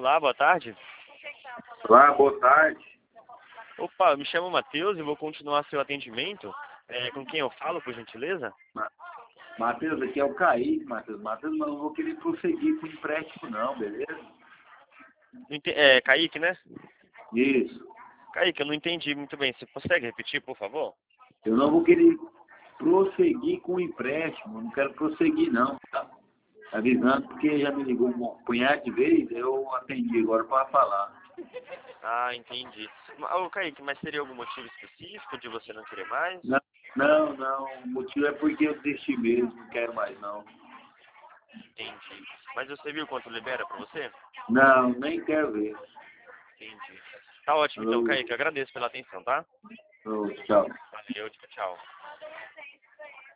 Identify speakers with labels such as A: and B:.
A: Olá, boa tarde.
B: Olá, boa tarde.
A: Opa, eu me chamo Matheus e vou continuar seu atendimento. Com quem eu falo, por gentileza?
B: Matheus, aqui é o Kaique, Matheus. Matheus, mas eu não vou querer prosseguir com o empréstimo não, beleza?
A: Kaique, né?
B: Isso.
A: Kaique, eu não entendi muito bem. Você consegue repetir, por favor?
B: Eu não vou querer prosseguir com o empréstimo, não quero prosseguir não, tá? Avisando, porque já me ligou um punhado de vezes, eu atendi agora para falar.
A: Ah, entendi. Ô, Kaique, mas teria algum motivo específico de você não querer mais?
B: Não. O motivo é porque eu desisti mesmo, não quero mais não.
A: Entendi. Mas você viu quanto libera pra você?
B: Não, nem quero ver.
A: Entendi. Tá ótimo, então,
B: Alô,
A: Kaique. Eu agradeço pela atenção, tá?
B: alô, tchau.
A: Valeu, tchau, tchau.